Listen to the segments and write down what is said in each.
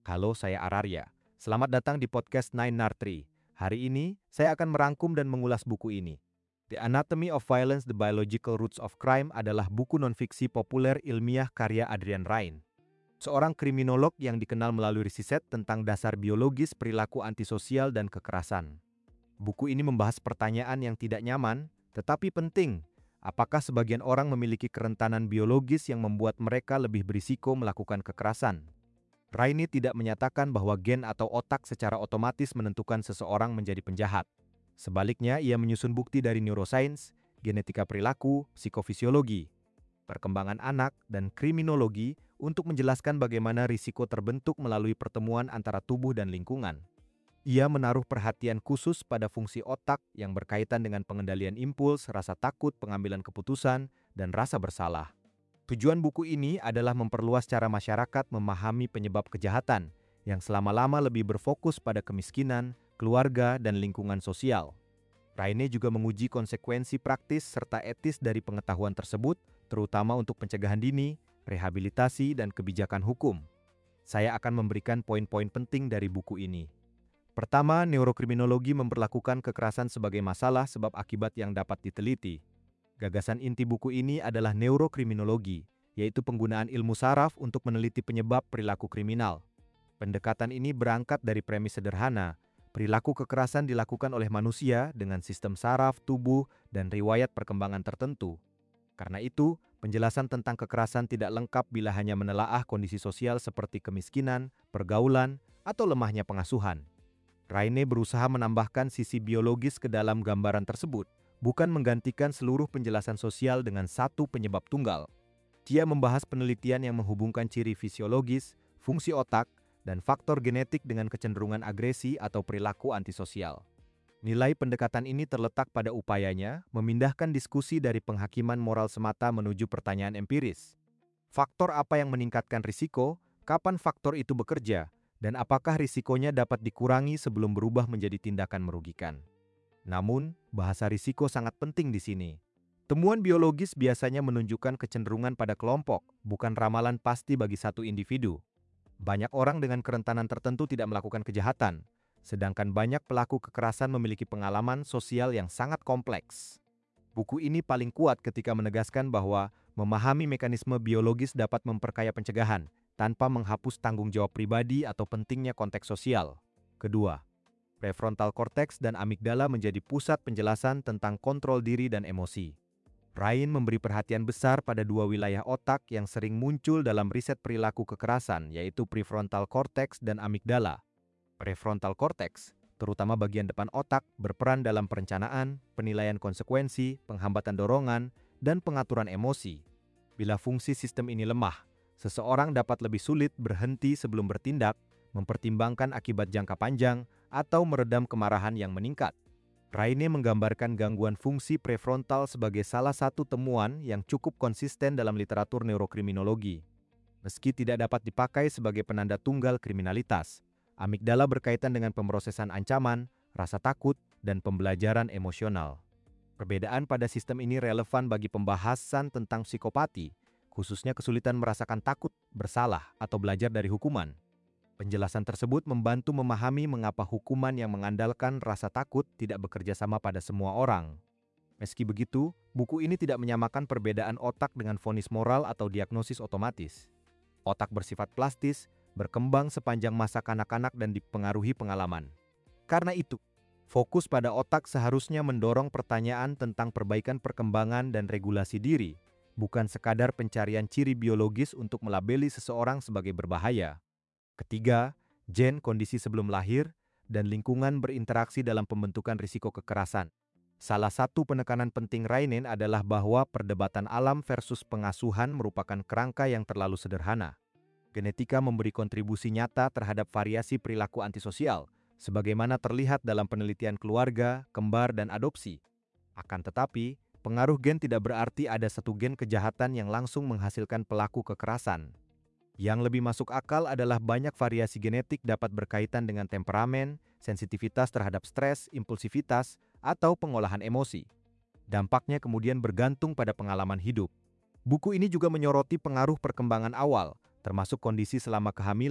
Halo, saya Ararya. Selamat datang di podcast Nine Nartri. Hari ini, saya akan merangkum dan mengulas buku ini. The Anatomy of Violence, The Biological Roots of Crime adalah buku nonfiksi populer ilmiah karya Adrian Raine, seorang kriminolog yang dikenal melalui riset tentang dasar biologis perilaku antisosial dan kekerasan. Buku ini membahas pertanyaan yang tidak nyaman, tetapi penting. Apakah sebagian orang memiliki kerentanan biologis yang membuat mereka lebih berisiko melakukan kekerasan? Raine tidak menyatakan bahwa gen atau otak secara otomatis menentukan seseorang menjadi penjahat. Sebaliknya, ia menyusun bukti dari neuroscience, genetika perilaku, psikofisiologi, perkembangan anak, dan kriminologi untuk menjelaskan bagaimana risiko terbentuk melalui pertemuan antara tubuh dan lingkungan. Ia menaruh perhatian khusus pada fungsi otak yang berkaitan dengan pengendalian impuls, rasa takut, pengambilan keputusan, dan rasa bersalah. Tujuan buku ini adalah memperluas cara masyarakat memahami penyebab kejahatan yang selama-lama lebih berfokus pada kemiskinan, keluarga, dan lingkungan sosial. Raine juga menguji konsekuensi praktis serta etis dari pengetahuan tersebut, terutama untuk pencegahan dini, rehabilitasi, dan kebijakan hukum. Saya akan memberikan poin-poin penting dari buku ini. Pertama, neurokriminologi memperlakukan kekerasan sebagai masalah sebab akibat yang dapat diteliti. Gagasan inti buku ini adalah neurokriminologi, yaitu penggunaan ilmu saraf untuk meneliti penyebab perilaku kriminal. Pendekatan ini berangkat dari premis sederhana, perilaku kekerasan dilakukan oleh manusia dengan sistem saraf, tubuh, dan riwayat perkembangan tertentu. Karena itu, penjelasan tentang kekerasan tidak lengkap bila hanya menelaah kondisi sosial seperti kemiskinan, pergaulan, atau lemahnya pengasuhan. Raine berusaha menambahkan sisi biologis ke dalam gambaran tersebut, bukan menggantikan seluruh penjelasan sosial dengan satu penyebab tunggal. Dia membahas penelitian yang menghubungkan ciri fisiologis, fungsi otak, dan faktor genetik dengan kecenderungan agresi atau perilaku antisosial. Nilai pendekatan ini terletak pada upayanya memindahkan diskusi dari penghakiman moral semata menuju pertanyaan empiris. Faktor apa yang meningkatkan risiko, kapan faktor itu bekerja, dan apakah risikonya dapat dikurangi sebelum berubah menjadi tindakan merugikan. Namun, bahasa risiko sangat penting di sini. Temuan biologis biasanya menunjukkan kecenderungan pada kelompok, bukan ramalan pasti bagi satu individu. Banyak orang dengan kerentanan tertentu tidak melakukan kejahatan, sedangkan banyak pelaku kekerasan memiliki pengalaman sosial yang sangat kompleks. Buku ini paling kuat ketika menegaskan bahwa memahami mekanisme biologis dapat memperkaya pencegahan, tanpa menghapus tanggung jawab pribadi atau pentingnya konteks sosial. Kedua, prefrontal cortex dan amigdala menjadi pusat penjelasan tentang kontrol diri dan emosi. Raine memberi perhatian besar pada dua wilayah otak yang sering muncul dalam riset perilaku kekerasan, yaitu prefrontal cortex dan amigdala. Prefrontal cortex, terutama bagian depan otak, berperan dalam perencanaan, penilaian konsekuensi, penghambatan dorongan, dan pengaturan emosi. Bila fungsi sistem ini lemah, seseorang dapat lebih sulit berhenti sebelum bertindak, mempertimbangkan akibat jangka panjang, atau meredam kemarahan yang meningkat. Raine menggambarkan gangguan fungsi prefrontal sebagai salah satu temuan yang cukup konsisten dalam literatur neurokriminologi. Meski tidak dapat dipakai sebagai penanda tunggal kriminalitas, amigdala berkaitan dengan pemrosesan ancaman, rasa takut, dan pembelajaran emosional. Perbedaan pada sistem ini relevan bagi pembahasan tentang psikopati, khususnya kesulitan merasakan takut, bersalah, atau belajar dari hukuman. Penjelasan tersebut membantu memahami mengapa hukuman yang mengandalkan rasa takut tidak bekerja sama pada semua orang. Meski begitu, buku ini tidak menyamakan perbedaan otak dengan vonis moral atau diagnosis otomatis. Otak bersifat plastis, berkembang sepanjang masa kanak-kanak dan dipengaruhi pengalaman. Karena itu, fokus pada otak seharusnya mendorong pertanyaan tentang perbaikan perkembangan dan regulasi diri, bukan sekadar pencarian ciri biologis untuk melabeli seseorang sebagai berbahaya. Ketiga, gen, kondisi sebelum lahir, dan lingkungan berinteraksi dalam pembentukan risiko kekerasan. Salah satu penekanan penting Raine adalah bahwa perdebatan alam versus pengasuhan merupakan kerangka yang terlalu sederhana. Genetika memberi kontribusi nyata terhadap variasi perilaku antisosial, sebagaimana terlihat dalam penelitian keluarga, kembar, dan adopsi. Akan tetapi, pengaruh gen tidak berarti ada satu gen kejahatan yang langsung menghasilkan pelaku kekerasan. Yang lebih masuk akal adalah banyak variasi genetik dapat berkaitan dengan temperamen, sensitivitas terhadap stres, impulsivitas, atau pengolahan emosi. Dampaknya kemudian bergantung pada pengalaman hidup. Buku ini juga menyoroti pengaruh perkembangan awal, termasuk kondisi selama kehamilan,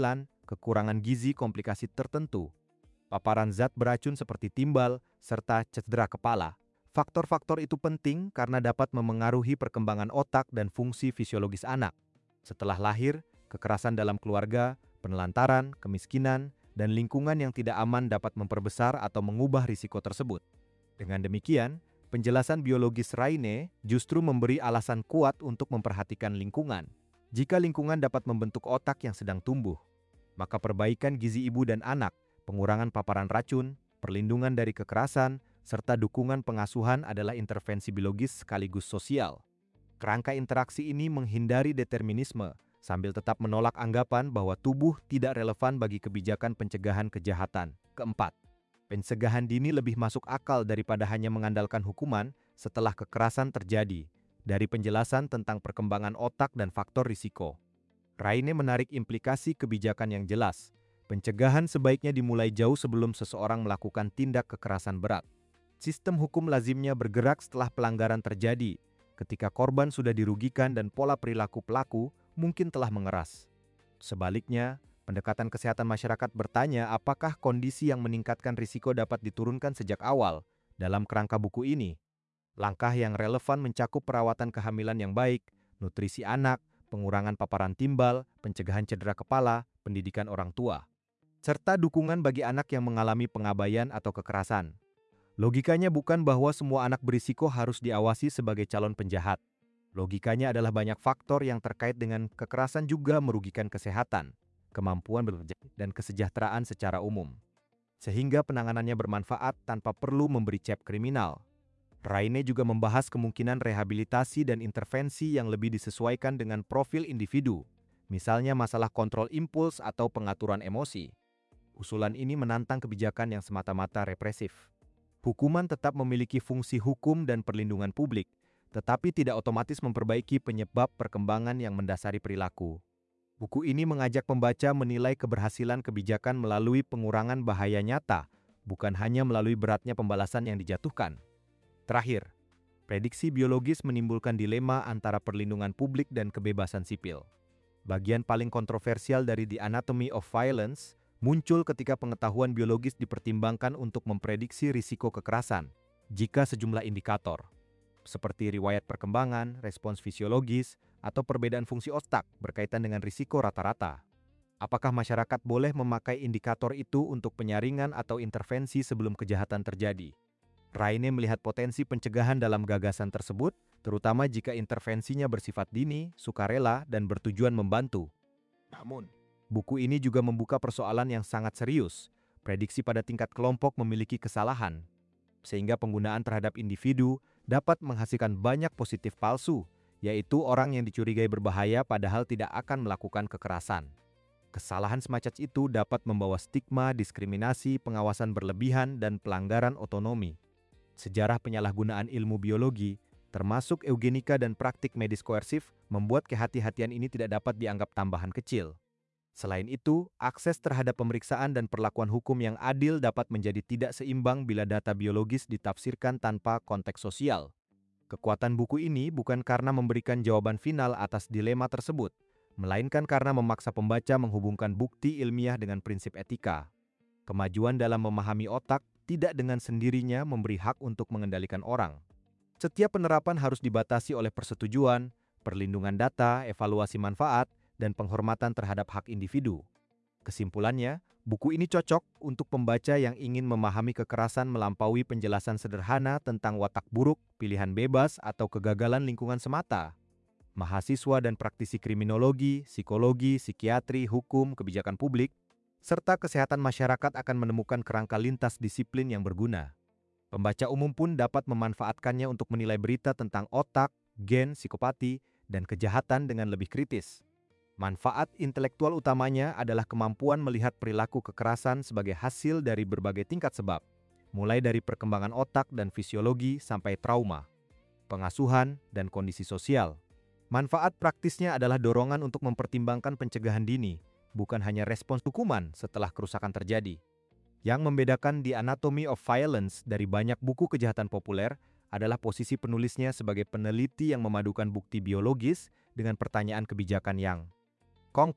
kekurangan gizi komplikasi tertentu, paparan zat beracun seperti timbal, serta cedera kepala. Faktor-faktor itu penting karena dapat memengaruhi perkembangan otak dan fungsi fisiologis anak. Setelah lahir, kekerasan dalam keluarga, penelantaran, kemiskinan, dan lingkungan yang tidak aman dapat memperbesar atau mengubah risiko tersebut. Dengan demikian, penjelasan biologis Raine justru memberi alasan kuat untuk memperhatikan lingkungan. Jika lingkungan dapat membentuk otak yang sedang tumbuh, maka perbaikan gizi ibu dan anak, pengurangan paparan racun, perlindungan dari kekerasan, serta dukungan pengasuhan adalah intervensi biologis sekaligus sosial. Kerangka interaksi ini menghindari determinisme, sambil tetap menolak anggapan bahwa tubuh tidak relevan bagi kebijakan pencegahan kejahatan. Keempat, pencegahan dini lebih masuk akal daripada hanya mengandalkan hukuman setelah kekerasan terjadi, dari penjelasan tentang perkembangan otak dan faktor risiko. Raine menarik implikasi kebijakan yang jelas. Pencegahan sebaiknya dimulai jauh sebelum seseorang melakukan tindak kekerasan berat. Sistem hukum lazimnya bergerak setelah pelanggaran terjadi, ketika korban sudah dirugikan dan pola perilaku pelaku mungkin telah mengeras. Sebaliknya, pendekatan kesehatan masyarakat bertanya apakah kondisi yang meningkatkan risiko dapat diturunkan sejak awal. Dalam kerangka buku ini, langkah yang relevan mencakup perawatan kehamilan yang baik, nutrisi anak, pengurangan paparan timbal, pencegahan cedera kepala, pendidikan orang tua, serta dukungan bagi anak yang mengalami pengabaian atau kekerasan. Logikanya bukan bahwa semua anak berisiko harus diawasi sebagai calon penjahat. Logikanya adalah banyak faktor yang terkait dengan kekerasan juga merugikan kesehatan, kemampuan bekerja, dan kesejahteraan secara umum. Sehingga penanganannya bermanfaat tanpa perlu memberi cap kriminal. Raine juga membahas kemungkinan rehabilitasi dan intervensi yang lebih disesuaikan dengan profil individu, misalnya masalah kontrol impuls atau pengaturan emosi. Usulan ini menantang kebijakan yang semata-mata represif. Hukuman tetap memiliki fungsi hukum dan perlindungan publik, tetapi tidak otomatis memperbaiki penyebab perkembangan yang mendasari perilaku. Buku ini mengajak pembaca menilai keberhasilan kebijakan melalui pengurangan bahaya nyata, bukan hanya melalui beratnya pembalasan yang dijatuhkan. Terakhir, prediksi biologis menimbulkan dilema antara perlindungan publik dan kebebasan sipil. Bagian paling kontroversial dari The Anatomy of Violence muncul ketika pengetahuan biologis dipertimbangkan untuk memprediksi risiko kekerasan. Jika sejumlah indikator, seperti riwayat perkembangan, respons fisiologis, atau perbedaan fungsi otak berkaitan dengan risiko rata-rata. Apakah masyarakat boleh memakai indikator itu untuk penyaringan atau intervensi sebelum kejahatan terjadi? Raine melihat potensi pencegahan dalam gagasan tersebut, terutama jika intervensinya bersifat dini, sukarela, dan bertujuan membantu. Namun, buku ini juga membuka persoalan yang sangat serius. Prediksi pada tingkat kelompok memiliki kesalahan, sehingga penggunaan terhadap individu dapat menghasilkan banyak positif palsu, yaitu orang yang dicurigai berbahaya padahal tidak akan melakukan kekerasan. Kesalahan semacam itu dapat membawa stigma, diskriminasi, pengawasan berlebihan, dan pelanggaran otonomi. Sejarah penyalahgunaan ilmu biologi, termasuk eugenika dan praktik medis koersif, membuat kehati-hatian ini tidak dapat dianggap tambahan kecil. Selain itu, akses terhadap pemeriksaan dan perlakuan hukum yang adil dapat menjadi tidak seimbang bila data biologis ditafsirkan tanpa konteks sosial. Kekuatan buku ini bukan karena memberikan jawaban final atas dilema tersebut, melainkan karena memaksa pembaca menghubungkan bukti ilmiah dengan prinsip etika. Kemajuan dalam memahami otak tidak dengan sendirinya memberi hak untuk mengendalikan orang. Setiap penerapan harus dibatasi oleh persetujuan, perlindungan data, evaluasi manfaat, dan penghormatan terhadap hak individu. Kesimpulannya, buku ini cocok untuk pembaca yang ingin memahami kekerasan melampaui penjelasan sederhana tentang watak buruk, pilihan bebas, atau kegagalan lingkungan semata. Mahasiswa dan praktisi kriminologi, psikologi, psikiatri, hukum, kebijakan publik, serta kesehatan masyarakat akan menemukan kerangka lintas disiplin yang berguna. Pembaca umum pun dapat memanfaatkannya untuk menilai berita tentang otak, gen, psikopati, dan kejahatan dengan lebih kritis. Manfaat intelektual utamanya adalah kemampuan melihat perilaku kekerasan sebagai hasil dari berbagai tingkat sebab, mulai dari perkembangan otak dan fisiologi sampai trauma, pengasuhan, dan kondisi sosial. Manfaat praktisnya adalah dorongan untuk mempertimbangkan pencegahan dini, bukan hanya respons hukuman setelah kerusakan terjadi. Yang membedakan The Anatomy of Violence dari banyak buku kejahatan populer adalah posisi penulisnya sebagai peneliti yang memadukan bukti biologis dengan pertanyaan kebijakan yang konkret.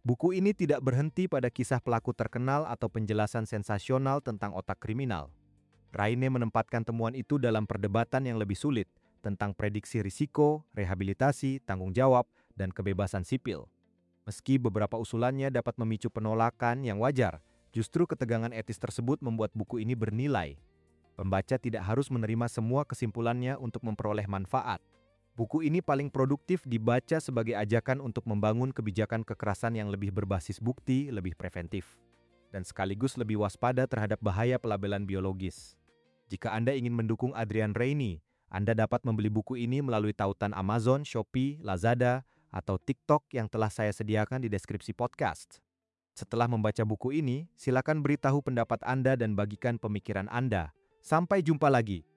Buku ini tidak berhenti pada kisah pelaku terkenal atau penjelasan sensasional tentang otak kriminal. Raine menempatkan temuan itu dalam perdebatan yang lebih sulit tentang prediksi risiko, rehabilitasi, tanggung jawab, dan kebebasan sipil. Meski beberapa usulannya dapat memicu penolakan yang wajar, justru ketegangan etis tersebut membuat buku ini bernilai. Pembaca tidak harus menerima semua kesimpulannya untuk memperoleh manfaat. Buku ini paling produktif dibaca sebagai ajakan untuk membangun kebijakan kekerasan yang lebih berbasis bukti, lebih preventif, dan sekaligus lebih waspada terhadap bahaya pelabelan biologis. Jika Anda ingin mendukung Adrian Raine, Anda dapat membeli buku ini melalui tautan Amazon, Shopee, Lazada, atau TikTok yang telah saya sediakan di deskripsi podcast. Setelah membaca buku ini, silakan beritahu pendapat Anda dan bagikan pemikiran Anda. Sampai jumpa lagi.